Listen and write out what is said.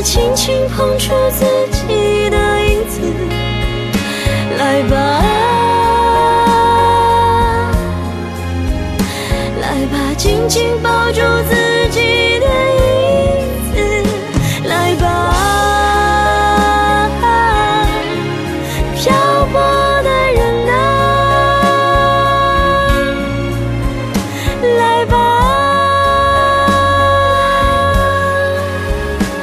轻轻碰触自己的影子。来吧，来吧，紧紧抱